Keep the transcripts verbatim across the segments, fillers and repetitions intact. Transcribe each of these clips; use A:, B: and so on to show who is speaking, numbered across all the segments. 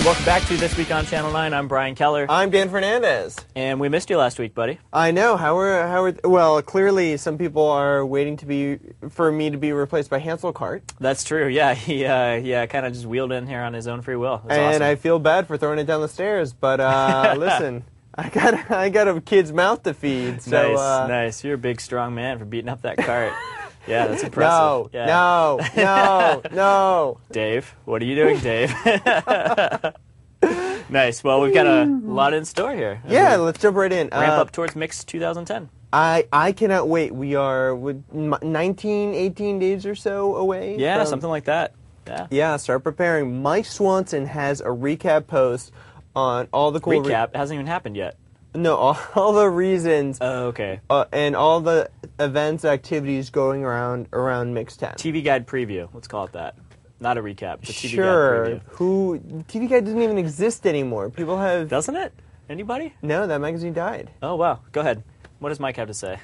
A: Welcome back to This Week on Channel nine. I'm Brian Keller.
B: I'm Dan Fernandez.
A: And we missed you last week, buddy.
B: I know. How are, how are, well, clearly some people are waiting to be, for me to be replaced by Hansel Cart.
A: That's true, yeah. He uh, yeah, kind of just wheeled in here on his own free will. That's
B: and
A: awesome.
B: I feel bad for throwing it down the stairs, but uh, listen, I got, I got a kid's mouth to feed. So,
A: nice,
B: uh,
A: nice. You're a big, strong man for beating up that cart. Yeah, that's impressive.
B: No,
A: yeah.
B: no, no, no.
A: Dave, what are you doing, Dave? Nice. Well, we've got a lot in store here.
B: Yeah, let's jump right in.
A: Ramp
B: uh,
A: up towards Mix twenty ten.
B: I, I cannot wait. We are with nineteen, eighteen days or so away.
A: Yeah,
B: from,
A: something like that. Yeah.
B: Yeah, start preparing. Mike Swanson has a recap post on all the cool...
A: Recap? It hasn't even happened yet.
B: No, all, all the reasons...
A: Oh, okay.
B: Uh, and all the events, activities going around around Mix ten.
A: T V Guide preview. Let's call it that. Not a recap. It's a T V
B: sure.
A: Guide preview.
B: Who T V Guide doesn't even exist anymore. People have...
A: Doesn't it? Anybody?
B: No, that magazine died.
A: Oh, wow. Go ahead. What does Mike have to say?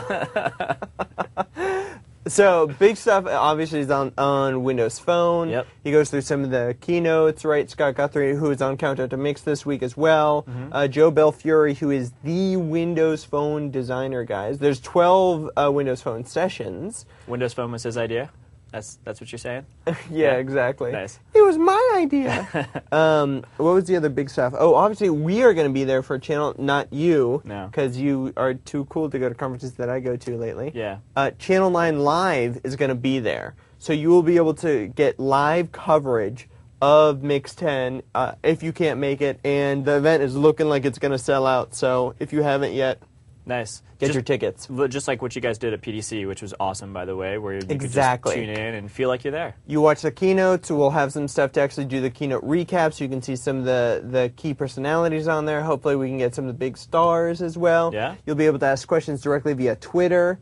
B: So, big stuff, obviously, is on, on Windows Phone.
A: Yep.
B: He goes through some of the keynotes, right? Scott Guthrie, who is on Countdown to Mix this week as well. Mm-hmm. uh, Joe Belfiore, who is the Windows Phone designer, guys. There's twelve uh, Windows Phone sessions.
A: Windows Phone was his idea? That's that's what you're saying?
B: yeah,
A: yeah,
B: exactly.
A: Nice.
B: It was my idea. um, what was the other big stuff? Oh, obviously, we are going to be there for Channel, not you.
A: No.
B: Because you are too cool to go to conferences that I go to lately.
A: Yeah.
B: Uh, Channel nine Live is going to be there. So you will be able to get live coverage of Mix ten uh, if you can't make it. And the event is looking like it's going to sell out. So if you haven't yet,
A: nice.
B: Get
A: just,
B: your tickets.
A: Just like what you guys did at P D C, which was awesome, by the way, where you
B: exactly.
A: could just tune in and feel like you're there.
B: You watch the keynotes. We'll have some stuff to actually do the keynote recaps. So you can see some of the, the key personalities on there. Hopefully we can get some of the big stars as well.
A: Yeah.
B: You'll be able to ask questions directly via Twitter.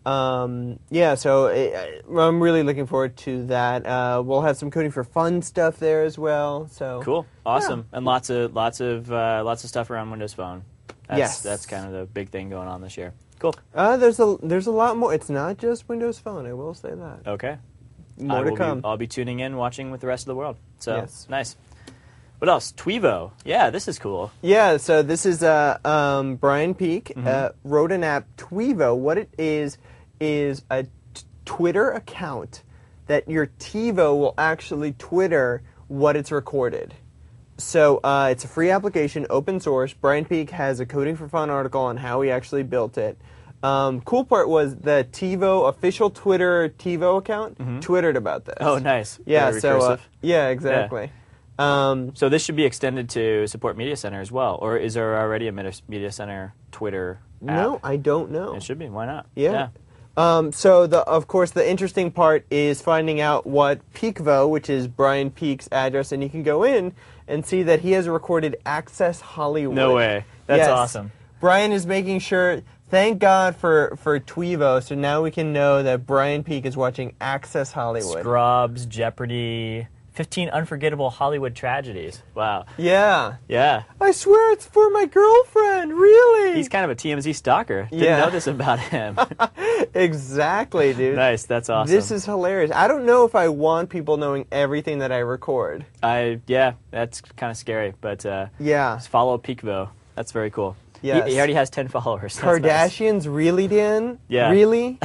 B: Um, yeah, so it, I'm really looking forward to that. Uh, we'll have some Coding for Fun stuff there as well. So
A: cool, awesome,
B: yeah.
A: And lots of lots of uh, lots of stuff around Windows Phone. That's,
B: yes,
A: that's kind of the big thing going on this year. Cool.
B: Uh, there's a there's a lot more. It's not just Windows Phone. I will say that.
A: Okay.
B: More
A: I
B: to
A: will
B: come.
A: Be, I'll be tuning in, watching with the rest of the world. So
B: yes.
A: Nice. What else? Tweevo. Yeah, this is cool.
B: Yeah. So this is uh, um, Brian Peak
A: mm-hmm.
B: uh, wrote an app, Tweevo. What it is is a t- Twitter account that your TiVo will actually Twitter what it's recorded. So uh, it's a free application, open source. Brian Peak has a Coding for Fun article on how he actually built it. Um, cool part was the TiVo official Twitter TiVo account
A: mm-hmm.
B: twittered about this.
A: Oh, nice.
B: Yeah.
A: Very
B: so uh,
A: recursive.
B: yeah, exactly.
A: Yeah.
B: Um,
A: so this should be extended to support Media Center as well, or is there already a Media Center Twitter app?
B: No, I don't know.
A: It should be. Why not?
B: Yeah.
A: yeah.
B: Um, so, the, of course, the interesting part is finding out what Peakvo, which is Brian Peak's address, and you can go in and see that he has recorded Access Hollywood.
A: No way. That's
B: yes.
A: awesome.
B: Brian is making sure, thank God for, for Tweevo, so now we can know that Brian Peak is watching Access Hollywood.
A: Scrubs, Jeopardy, fifteen unforgettable Hollywood tragedies. Wow.
B: Yeah.
A: Yeah.
B: I swear it's for my girlfriend, really?
A: He's kind of a T M Z stalker. Didn't
B: yeah.
A: know this about him.
B: Exactly, dude.
A: Nice, that's awesome.
B: This is hilarious. I don't know if I want people knowing everything that I record.
A: I Yeah, that's kind of scary, but uh,
B: yeah.
A: just follow Peakvo. That's very cool.
B: Yes.
A: He, he already has ten followers. That's
B: Kardashians,
A: nice.
B: Really, Dan?
A: Yeah.
B: Really?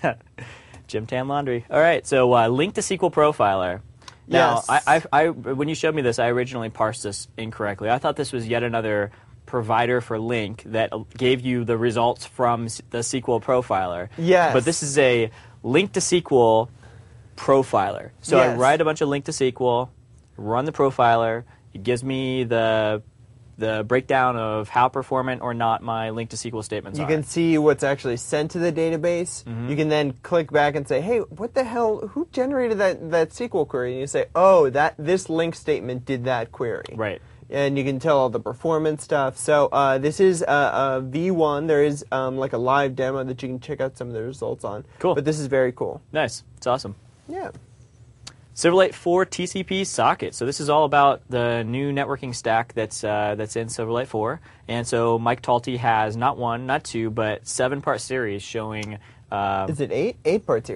A: Jim Tam Laundry. All right, so uh, link to S Q L Profiler. Now,
B: yes.
A: I, I, I, when you showed me this, I originally parsed this incorrectly. I thought this was yet another provider for Link that gave you the results from the S Q L Profiler.
B: Yes.
A: But this is a Link to S Q L Profiler. So
B: yes.
A: I write a bunch of Link to S Q L, run the profiler. It gives me the the breakdown of how performant or not my Link to S Q L statements
B: you
A: are.
B: can see what's actually sent to the database.
A: Mm-hmm.
B: You can then click back and say, hey, what the hell, who generated that, that S Q L query? And you say, oh, that this link statement did that query.
A: Right.
B: And you can tell all the performance stuff. So uh, this is a, a V one. There is um, like a live demo that you can check out some of the results on.
A: Cool.
B: But this is very cool.
A: Nice. It's awesome.
B: Yeah.
A: Silverlight four T C P socket. So this is all about the new networking stack that's uh, that's in Silverlight four. And so Mike Talty has not one, not two, but seven-part series showing. Uh,
B: is it eight? Eight-part series.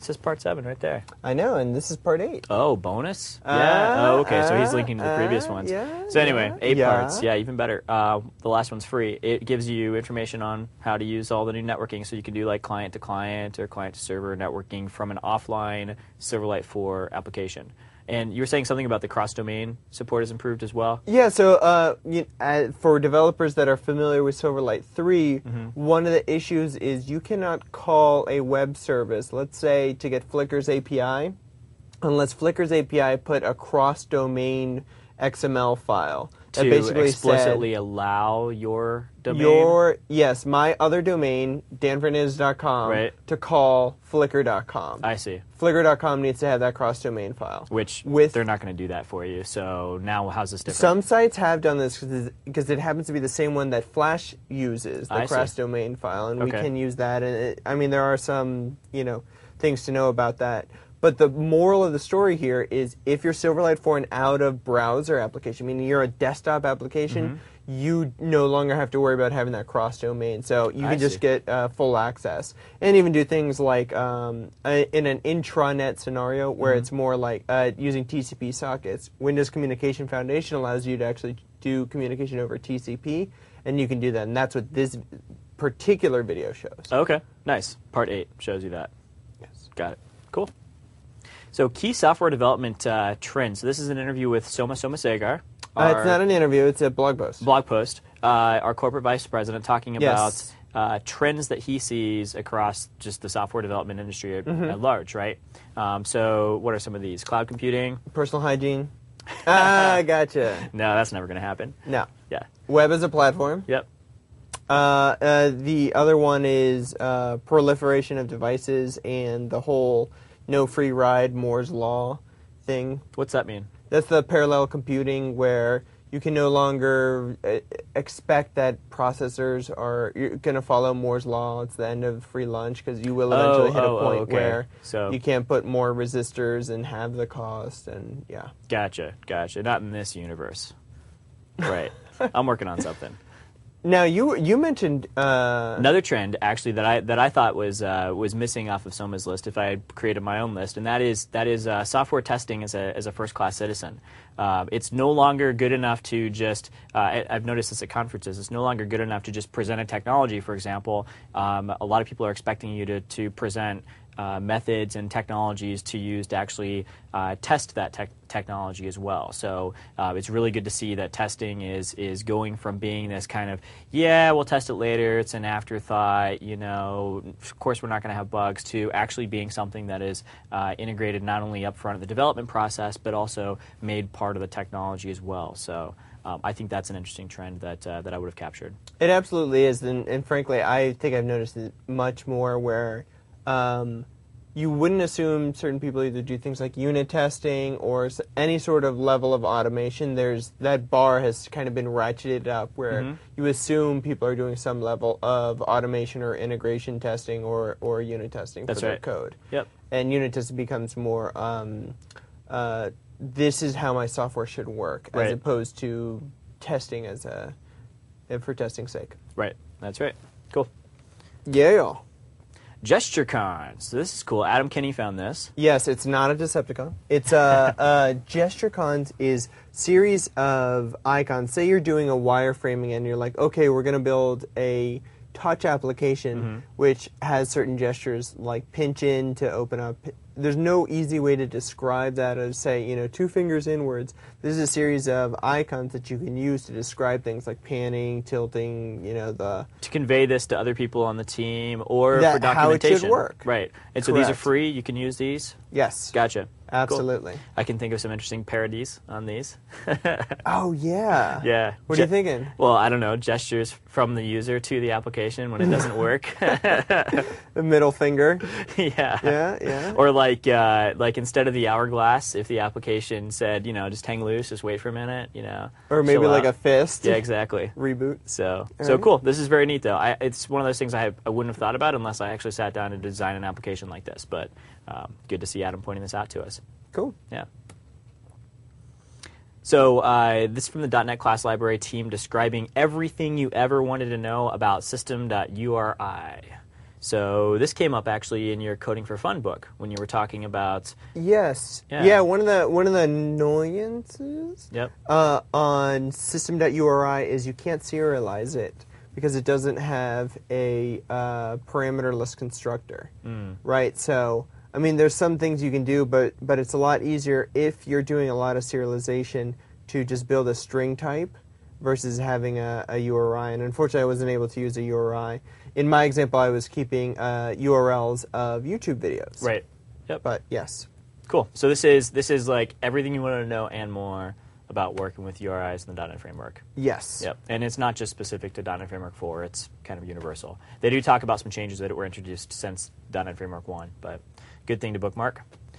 A: says part seven right there.
B: I know, and this is part eight.
A: Oh, bonus?
B: Uh,
A: yeah. Oh, okay. So he's
B: uh,
A: linking to the previous
B: uh,
A: ones.
B: yeah,
A: so anyway,
B: yeah,
A: eight
B: yeah.
A: parts. Yeah, even better. Uh, the last one's free. It gives you information on how to use all the new networking, so you can do like client to client or client to server networking from an offline Silverlight four application. And you were saying something about the cross-domain support has improved as well?
B: Yeah, so uh, you, uh, for developers that are familiar with Silverlight three,
A: Mm-hmm.
B: one of the issues is you cannot call a web service, let's say to get Flickr's A P I, unless Flickr's A P I put a cross-domain X M L file. That
A: To
B: basically
A: explicitly
B: said,
A: allow your domain?
B: Your, yes, my other domain, dan fernandez dot com,
A: Right.
B: to call flickr dot com.
A: I see.
B: flickr dot com needs to have that cross-domain file.
A: Which
B: With-
A: they're not going to do that for you. So now how's this different?
B: Some sites have done this because it happens to be the same one that Flash uses, the
A: I see.
B: cross-domain file, and we
A: Okay.
B: can use that. And it, I mean, there are some, you know, things to know about that. But the moral of the story here is if you're Silverlight for an out-of-browser application, meaning you're a desktop application,
A: Mm-hmm.
B: you no longer have to worry about having that cross-domain. So you
A: I
B: can just
A: see.
B: get uh, full access. And even do things like um, uh, in an intranet scenario where
A: Mm-hmm.
B: it's more like uh, using T C P sockets. Windows Communication Foundation allows you to actually do communication over T C P, and you can do that. And that's what this particular video shows.
A: Okay, nice. Part eight shows you that.
B: Yes.
A: Got it. Cool. So key software development uh, trends. So this is an interview with Soma Somasegar.
B: Uh, it's
A: our
B: not an interview, it's a blog post.
A: blog post, uh, our corporate vice president, talking about
B: Yes.
A: uh, trends that he sees across just the software development industry at,
B: Mm-hmm.
A: at large, right? Um, so what are some of these? Cloud computing?
B: Personal hygiene. Ah, gotcha.
A: No, that's never going to happen.
B: No.
A: Yeah.
B: Web as a platform.
A: Yep.
B: Uh, uh, the other one is uh, proliferation of devices and the whole no free ride, Moore's Law thing.
A: What's that mean?
B: That's the parallel computing where you can no longer uh, expect that processors are you're going to follow Moore's Law. It's the end of free lunch because you will eventually
A: Oh,
B: hit
A: oh,
B: a
A: oh,
B: point
A: okay.
B: where
A: So-
B: you can't put more resistors and have the cost. And yeah.
A: Gotcha, gotcha. Not in this universe. Right. I'm working on something.
B: Now you you mentioned uh,
A: Another trend, actually, that I that I thought was uh, was missing off of Soma's list, if I had created my own list, and that is that is uh, software testing as a as a first class citizen. Uh, it's no longer good enough to just. Uh, I, I've noticed this at conferences. It's no longer good enough to just present a technology. For example, um, a lot of people are expecting you to to present uh, methods and technologies to use to actually uh, test that tech technology as well. So uh, it's really good to see that testing is is going from being this kind of, yeah, we'll test it later, it's an afterthought, you know, of course we're not going to have bugs, to actually being something that is uh, integrated not only up front of the development process, but also made part of the technology as well. So um, I think that's an interesting trend that uh, that I would have captured.
B: It absolutely is, and, and frankly, I think I've noticed it much more where um, you wouldn't assume certain people either do things like unit testing or s- any sort of level of automation. There's that bar has kind of been ratcheted up where
A: Mhm.
B: you assume people are doing some level of automation or integration testing or, or unit testing
A: That's
B: for their
A: right.
B: code.
A: Yep.
B: And unit testing becomes more, um, uh, this is how my software should work, as
A: Right.
B: opposed to testing as a, uh, for testing's sake.
A: Right. That's right. Cool.
B: Yeah.
A: GestureCon. So this is cool. Adam Kinney found this.
B: Yes, it's not a Decepticon. It's a, uh, GestureCons is series of icons. Say you're doing a wireframing and you're like, okay, we're going to build a touch application
A: Mm-hmm.
B: which has certain gestures like pinch in to open up. There's no easy way to describe that as, say, you know, two fingers inwards. This is a series of icons that you can use to describe things like panning, tilting, you know, the...
A: To convey this to other people on the team or
B: That-
A: for documentation.
B: how it should work.
A: Right. And so these are
B: Correct.
A: free. You can use these.
B: Yes.
A: Gotcha.
B: Absolutely.
A: Cool. I can think of some interesting parodies on these.
B: Oh, yeah.
A: Yeah.
B: What are you
A: Ge-
B: thinking?
A: Well, I don't know. Gestures from the user to the application when it doesn't work.
B: The middle finger.
A: yeah.
B: Yeah, yeah.
A: Or like, uh, like instead of the hourglass, if the application said, you know, just hang loose, just wait for a minute, you know.
B: Or maybe
A: chill
B: like
A: out.
B: a fist.
A: Yeah, exactly.
B: Reboot.
A: So,
B: All
A: so
B: right.
A: cool. This is very neat, though. I, it's one of those things I, have, I wouldn't have thought about unless I actually sat down to design an application like this. But um, good to see Adam pointing this out to us.
B: Cool.
A: Yeah. So uh, this is from the .dot net class library team describing everything you ever wanted to know about system.uri. So this came up actually in your Coding for Fun book when you were talking about.
B: Yes.
A: Yeah.
B: Yeah. One of the one of the annoyances
A: Yep.
B: uh, on system.uri is you can't serialize it because it doesn't have a uh, parameterless constructor,
A: Mm.
B: right? So I mean, there's some things you can do, but but it's a lot easier if you're doing a lot of serialization to just build a string type versus having a, a U R I. And unfortunately, I wasn't able to use a U R I. In my example, I was keeping uh, U R Ls of YouTube videos.
A: Right. Yep.
B: But yes.
A: Cool. So this is this is like everything you want to know and more about working with U R Is in the .dot net Framework.
B: Yes.
A: Yep. And it's not just specific to .dot net Framework four. It's kind of universal. They do talk about some changes that were introduced since .dot net Framework one, but good thing to bookmark.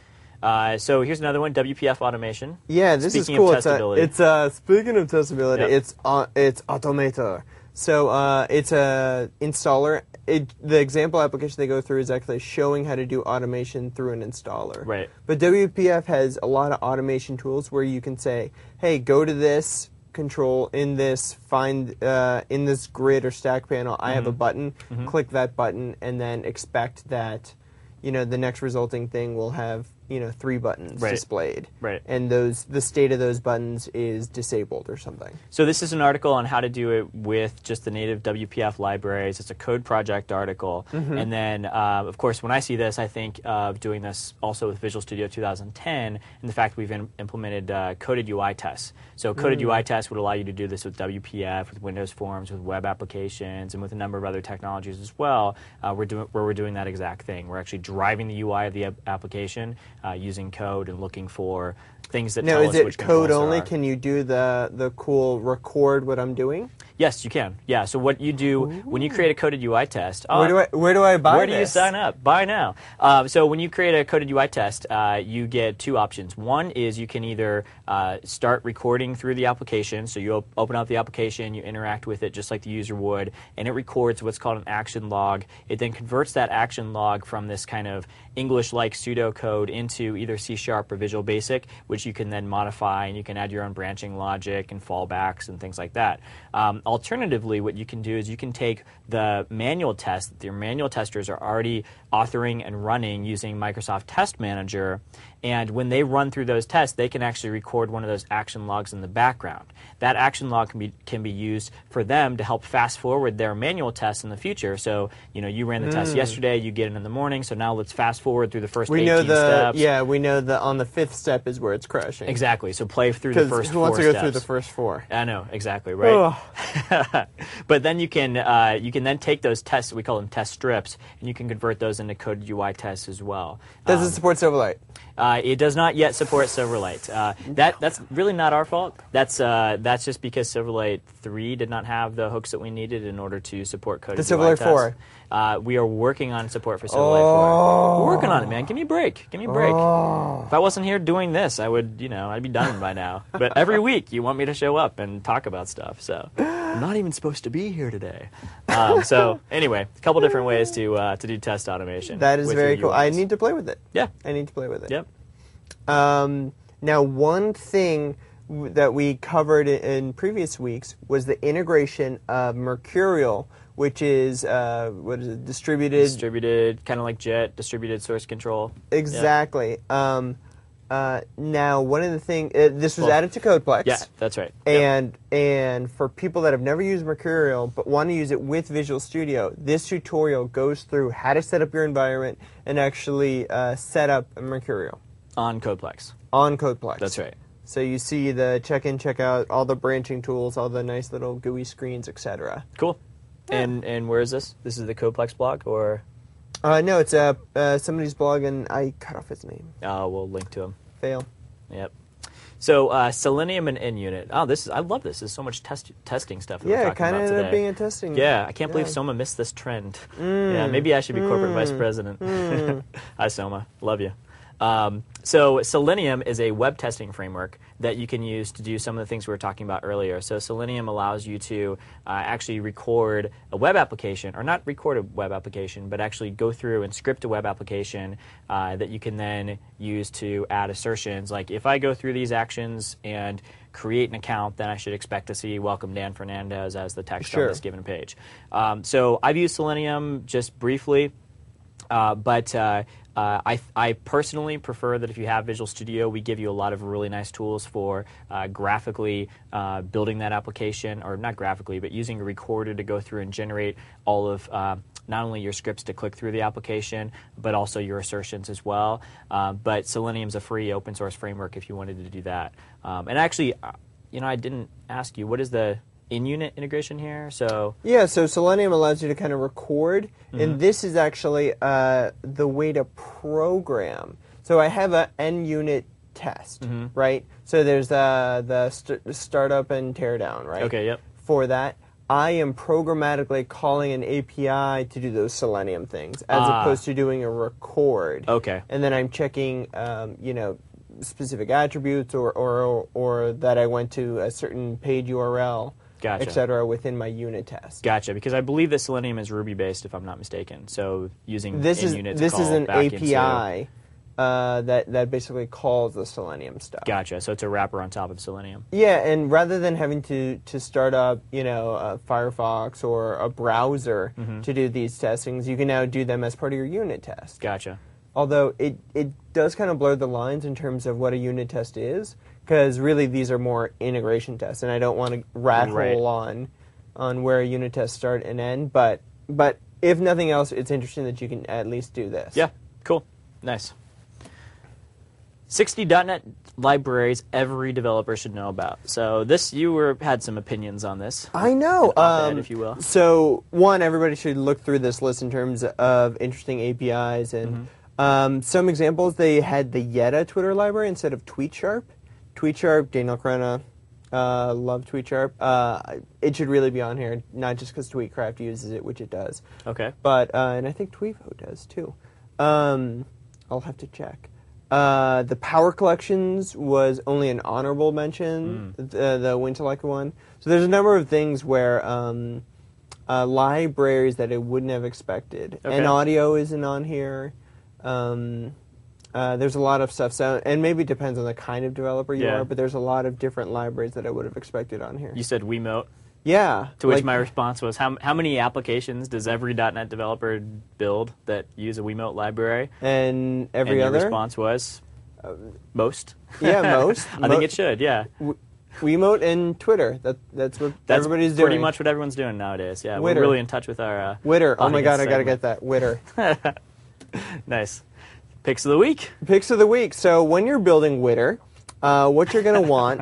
A: Uh, so here's another one, W P F automation.
B: Yeah, this
A: Speaking
B: is cool.
A: of
B: It's, a,
A: testability.
B: it's uh, speaking of testability,
A: Yep.
B: it's uh, it's Automator. So uh, it's a installer. It, the example application they go through is actually showing how to do automation through an installer.
A: Right.
B: But W P F has a lot of automation tools where you can say, hey, go to this control in this, find uh, in this grid or stack panel, I have a button,
A: Mhm.
B: click that button, and then expect that, you know, the next resulting thing will have, you know, three buttons
A: Right.
B: displayed.
A: Right.
B: And those the state of those buttons is disabled or something.
A: So this is an article on how to do it with just the native W P F libraries. It's a code project article.
B: Mm-hmm.
A: And then, uh, of course, when I see this, I think of doing this also with Visual Studio two thousand ten and the fact we've in- implemented uh, coded U I tests. So coded
B: Mm.
A: U I tests would allow you to do this with W P F, with Windows Forms, with web applications, and with a number of other technologies as well, uh, we're doing, where we're doing that exact thing. We're actually driving the U I of the ap- application uh, using code and looking for things that
B: Now,
A: tell
B: is
A: us
B: it
A: which
B: code
A: controls there
B: only?
A: are.
B: Can you do the the cool record what I'm doing?
A: Yes, you can. Yeah. So what you do when you create a coded U I test? Uh,
B: where do I where do I buy
A: Where do you
B: this?
A: sign up? Buy now. Um, so when you create a coded U I test, uh, you get two options. One is you can either uh, start recording through the application. So you op- open up the application, you interact with it just like the user would, and it records what's called an action log. It then converts that action log from this kind of English-like pseudocode into either C Sharp or Visual Basic, which you can then modify, and you can add your own branching logic and fallbacks and things like that. Um, alternatively, what you can do is you can take the manual test that your manual testers are already authoring and running using Microsoft Test Manager, and when they run through those tests, they can actually record one of those action logs in the background. That action log can be can be used for them to help fast forward their manual tests in the future. So, you know, you ran the test yesterday, you get it in the morning, so now let's fast forward through the first
B: We
A: eighteen
B: know the
A: steps.
B: yeah. We know that on the fifth step is where it's crashing.
A: Exactly. So play through the
B: Because
A: first
B: who wants
A: four
B: to go
A: steps.
B: through the first four?
A: I know, exactly, right? But then you can uh, you can then take those tests, we call them test strips, and you can convert those into coded U I tests as well.
B: Does
A: Um,
B: it support Silverlight?
A: uh, it does not yet support Silverlight. Uh, that that's really not our fault. That's uh, that's just because Silverlight three did not have the hooks that we needed in order to support coded
B: The
A: U I
B: Silverlight
A: tests.
B: four.
A: Uh, we are working on support for Silverlight four. We're working on it, man. Give me a break. Give me a break.
B: Oh.
A: If I wasn't here doing this, I would, you know, I'd be done by now. But every week you want me to show up and talk about stuff. So I'm not even supposed to be here today. Um, so anyway, a couple different ways to uh, to do test automation.
B: That is
A: with
B: very
A: your
B: cool. I
A: U Is.
B: need to play with it.
A: Yeah.
B: I need to play with it.
A: Yep.
B: Um, now, one thing w- that we covered i- in previous weeks was the integration of Mercurial, which is uh, what is it? Distributed.
A: Distributed, kind of like Jet, distributed source control.
B: Exactly. Um, uh, now, one of the things uh, this was
A: Well,
B: added to Codeplex.
A: Yeah, that's right. Yep.
B: And and for people that have never used Mercurial but want to use it with Visual Studio, this tutorial goes through how to set up your environment and actually uh, set up Mercurial
A: On Codeplex.
B: on Codeplex.
A: That's right.
B: So you see the check-in, check-out, all the branching tools, all the nice little G U I screens, et cetera.
A: Cool. And and where is this? This is the Codeplex blog, or
B: Uh, no, it's uh, uh, somebody's blog, and I cut off his name.
A: uh, we'll link to them.
B: Fail.
A: Yep. So uh, Selenium and NUnit. Oh, this is I love this. There's so much test, testing stuff. That we're
B: Yeah, it
A: talking
B: kind of
A: about
B: ended
A: today.
B: up being a testing.
A: Yeah, I can't believe
B: Yeah.
A: Soma missed this trend. Yeah, maybe I should be corporate vice president. Hi, Soma. Love you. Um, so Selenium is a web testing framework that you can use to do some of the things we were talking about earlier. So Selenium allows you to uh, actually record a web application, or not record a web application, but actually go through and script a web application uh, that you can then use to add assertions. Like if I go through these actions and create an account, then I should expect to see "Welcome Dan Fernandez" as the text
B: Sure.
A: on this given page. Um, so I've used Selenium just briefly, uh, but uh, uh, I, I personally prefer that if you have Visual Studio, we give you a lot of really nice tools for uh, graphically uh, building that application, or not graphically, but using a recorder to go through and generate all of uh, not only your scripts to click through the application, but also your assertions as well. Uh, but Selenium's a free open source framework if you wanted to do that. Um, and actually, uh, you know, I didn't ask you, what is the in-unit integration here? So
B: Yeah, so Selenium allows you to kind of record,
A: Mm-hmm.
B: and this is actually uh, the way to program. So I have a N-unit test,
A: Mm-hmm.
B: right? So there's uh, the st- startup and teardown, right?
A: Okay, yep.
B: For that, I am programmatically calling an A P I to do those Selenium things, as
A: Ah.
B: opposed to doing a record.
A: Okay.
B: And then I'm checking, um, you know, specific attributes, or, or or that I went to a certain page U R L,
A: Gotcha.
B: et cetera, within my unit test.
A: Gotcha, because I believe that Selenium is Ruby-based, if I'm not mistaken. So using
B: This is
A: in-unit to
B: this
A: call
B: is an
A: back
B: A P I
A: into-
B: uh, that that basically calls the Selenium stuff.
A: Gotcha, so it's a wrapper on top of Selenium.
B: Yeah, and rather than having to, to start up, you know, uh, Firefox or a browser
A: Mm-hmm.
B: to do these testings, you can now do them as part of your unit test.
A: Gotcha.
B: Although it, it does kind of blur the lines in terms of what a unit test is, because really these are more integration tests, and I don't want to rat
A: Right.
B: hole on on where a unit tests start and end. But but if nothing else, it's interesting that you can at least do this.
A: Yeah, cool. Nice. sixty dot net libraries every developer should know about. So this, you were had some opinions on this.
B: I know.
A: An op-ed,
B: um,
A: if you will.
B: So, one, everybody should look through this list in terms of interesting A P Is. And
A: Mm-hmm.
B: um, some examples, they had the Yeta Twitter library instead of TweetSharp. TweetSharp, Daniel Krena, uh, love TweetSharp. Uh, it should really be on here, not just because TweetCraft uses it, which it does.
A: Okay.
B: But, uh, and I think Tweevo does too. Um, I'll have to check. Uh, the Power Collections was only an honorable mention,
A: Mm.
B: the, the Winteleka one. So there's a number of things where um, uh, libraries that I wouldn't have expected.
A: Okay.
B: And audio isn't on here. Um, uh, there's a lot of stuff. So, and maybe it depends on the kind of developer you
A: Yeah.
B: are, but there's a lot of different libraries that I would have expected on here.
A: You said Wiimote,
B: Yeah.
A: to which
B: like-
A: my response was, how, how many applications does every .NET developer build that use a Wiimote library?
B: And every
A: and your
B: other?
A: response was, most.
B: Yeah, most.
A: I
B: Mo-
A: think it should, yeah.
B: W- Wiimote and Twitter. That that's what
A: That's
B: everybody's doing.
A: pretty much what everyone's doing nowadays. Yeah,
B: Witter.
A: we're really in touch with our uh,
B: Witter. Oh my
A: audience
B: god, I gotta
A: segment.
B: get that. Witter.
A: Nice. Picks of the week.
B: Picks of the week. So when you're building Witter, uh, what you're gonna want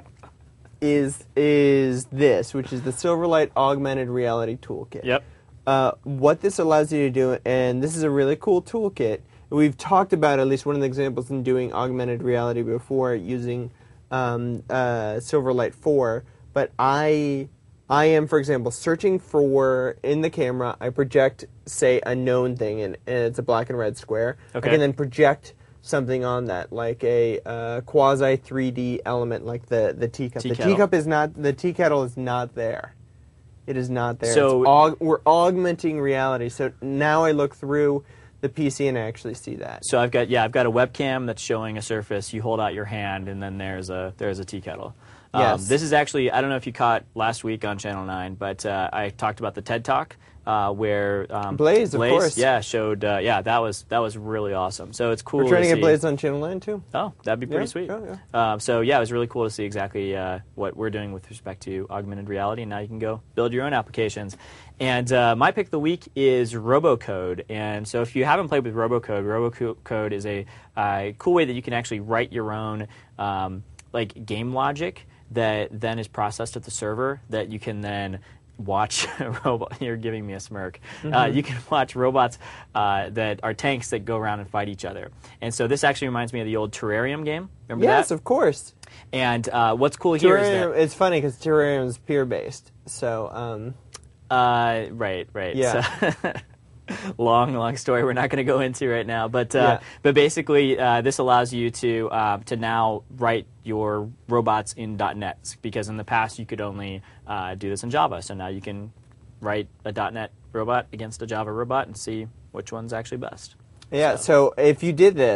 B: is is this, which is the Silverlight Augmented Reality Toolkit.
A: Yep.
B: Uh, what this allows you to do, and this is a really cool toolkit. We've talked about at least one of the examples in doing augmented reality before using um, uh, Silverlight four, but I I am, for example, searching for, in the camera, I project, say, a known thing, and, and it's a black and red square.
A: Okay.
B: I can then project something on that, like a uh, quasi three D element, like the, the teacup.
A: Tea
B: the
A: kettle.
B: teacup is not, the tea kettle is not there. It is not there.
A: So-
B: It's aug- we're augmenting reality. So now I look through the P C and I actually see that.
A: So I've got yeah I've got a webcam that's showing a surface. You hold out your hand, and then there's a there's a tea kettle. Um,
B: Yes.
A: This is actually, I don't know if you caught last week on Channel nine, but uh, I talked about the TED Talk uh, where um,
B: Blaze, of course.
A: yeah, showed uh, yeah that was that was really awesome. So it's cool.
B: We're trying to
A: see.
B: get Blaze on Channel nine too.
A: Oh, that'd be pretty
B: Yeah,
A: sweet.
B: yeah,
A: Um, so yeah, it was really cool to see exactly uh, what we're doing with respect to augmented reality. And now you can go build your own applications. And uh, my pick of the week is Robocode. And so if you haven't played with Robocode, Robocode is a uh, cool way that you can actually write your own um, like game logic that then is processed at the server that you can then watch robot. You're giving me a smirk.
B: Mm-hmm.
A: Uh, you can watch robots uh, that are tanks that go around and fight each other. And so this actually reminds me of the old Terrarium game. Remember
B: Yes,
A: that?
B: of course.
A: And uh, what's cool here is
B: Terrarium,
A: that
B: it's funny because Terrarium is peer based. So, um,
A: uh, right, right.
B: Yeah.
A: So, long, long story. We're not going to go into right now, but uh,
B: Yeah.
A: but basically, uh, this allows you to uh, to now write your robots in .NET, because in the past you could only uh, do this in Java. So now you can write a .NET robot against a Java robot and see which one's actually best.
B: yeah.
A: So-
B: So if you did this,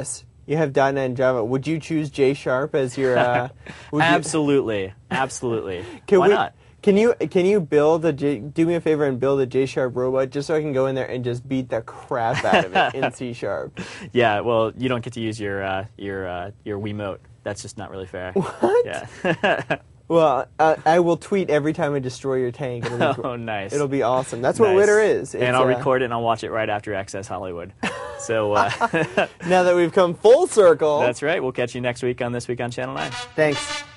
B: you have .dot net and Java. Would you choose J Sharp as your? Uh, would you-
A: Absolutely, absolutely.
B: Can
A: Why
B: we,
A: not?
B: Can you can you build a J, do me a favor and build a J Sharp robot just so I can go in there and just beat the crap out of it in C Sharp?
A: Yeah, well, you don't get to use your uh, your uh, your Wiimote. That's just not really fair.
B: What?
A: Yeah.
B: Well, uh, I will tweet every time I destroy your tank. It'll be,
A: Oh, nice.
B: It'll be awesome. That's what
A: Nice.
B: Twitter is. It's,
A: And I'll
B: uh,
A: record it and I'll watch it right after Access Hollywood. So uh,
B: Now that we've come full circle.
A: that's right. We'll catch you next week on This Week on Channel nine.
B: Thanks.